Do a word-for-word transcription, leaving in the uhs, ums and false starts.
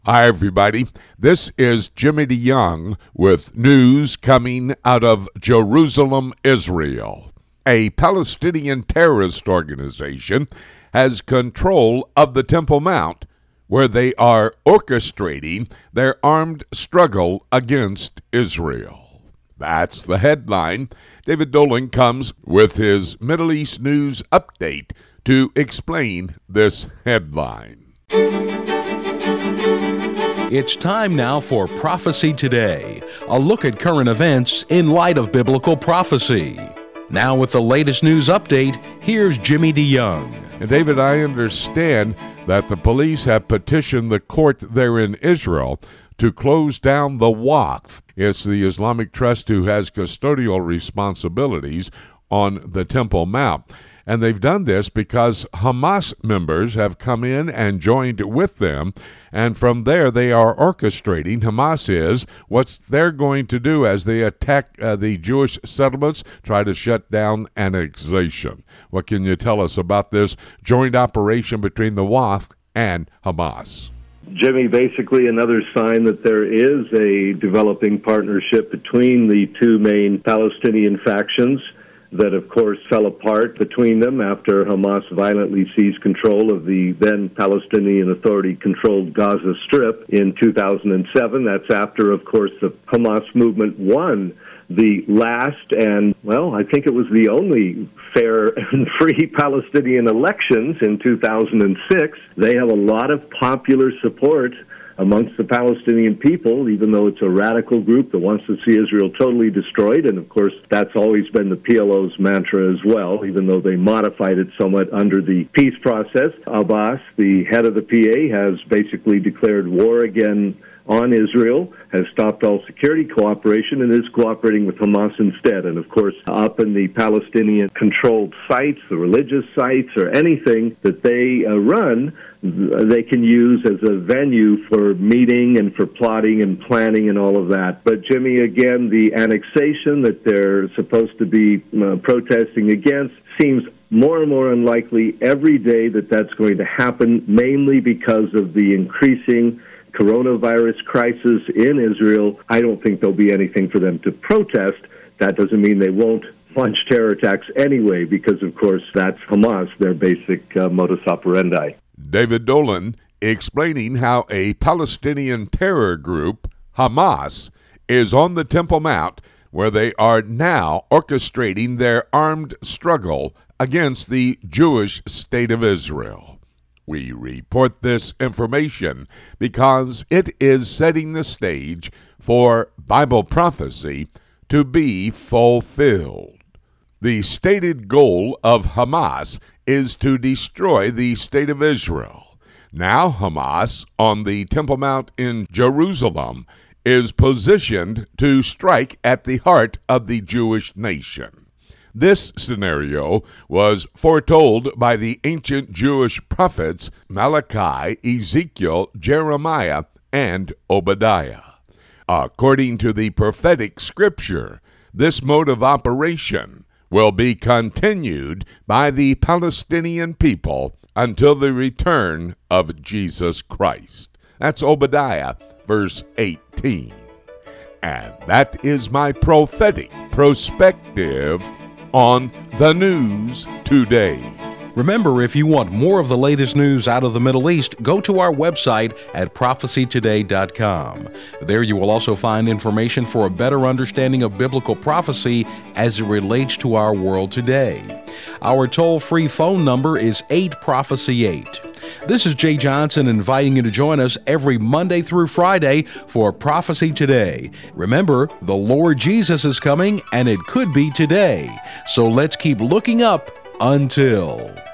Hi, everybody. This is Jimmy DeYoung with news coming out of Jerusalem, Israel. A Palestinian terrorist organization has control of the Temple Mount, where they are orchestrating their armed struggle against Israel. That's the headline. David Dolan comes with his Middle East news update to explain this headline. It's time now for Prophecy Today, a look at current events in light of biblical prophecy. Now with the latest news update, here's Jimmy DeYoung. And David, I understand that the police have petitioned the court there in Israel to close down the Waqf. It's the Islamic Trust who has custodial responsibilities on the Temple Mount. And they've done this because Hamas members have come in and joined with them, and from there they are orchestrating, Hamas is, what they're going to do as they attack uh, the Jewish settlements, try to shut down annexation. What can you tell us about this joint operation between the Waqf and Hamas? Jimmy, basically another sign that there is a developing partnership between the two main Palestinian factions that, of course, fell apart between them after Hamas violently seized control of the then Palestinian Authority-controlled Gaza Strip in two thousand seven. That's after, of course, the Hamas movement won the last and, well, I think it was the only fair and free Palestinian elections in two thousand six. They have a lot of popular support amongst the Palestinian people, even though it's a radical group that wants to see Israel totally destroyed. And, of course, that's always been the P L O's mantra as well, even though they modified it somewhat under the peace process. Abbas, the head of the P A, has basically declared war again on Israel, has stopped all security cooperation, and is cooperating with Hamas instead. And, of course, up in the Palestinian-controlled sites, the religious sites, or anything that they uh, run, they can use as a venue for meeting and for plotting and planning and all of that. But, Jimmy, again, the annexation that they're supposed to be uh, protesting against seems more and more unlikely every day that that's going to happen, mainly because of the increasing coronavirus crisis in Israel. I don't think there'll be anything for them to protest. That doesn't mean they won't launch terror attacks anyway, because, of course, that's Hamas, their basic uh, modus operandi. David Dolan explaining how a Palestinian terror group, Hamas, is on the Temple Mount, where they are now orchestrating their armed struggle against the Jewish state of Israel. We report this information because it is setting the stage for Bible prophecy to be fulfilled. The stated goal of Hamas is to destroy the state of Israel. Now Hamas, on the Temple Mount in Jerusalem, is positioned to strike at the heart of the Jewish nation. This scenario was foretold by the ancient Jewish prophets Malachi, Ezekiel, Jeremiah, and Obadiah. According to the prophetic scripture, this mode of operation will be continued by the Palestinian people until the return of Jesus Christ. That's Obadiah, verse eighteen. And that is my prophetic perspective on the news today. Remember, if you want more of the latest news out of the Middle East, go to our website at prophecy today dot com. There you will also find information for a better understanding of biblical prophecy as it relates to our world today. Our toll-free phone number is eight prophecy eight. This is Jay Johnson inviting you to join us every Monday through Friday for Prophecy Today. Remember, the Lord Jesus is coming, and it could be today. So let's keep looking up until...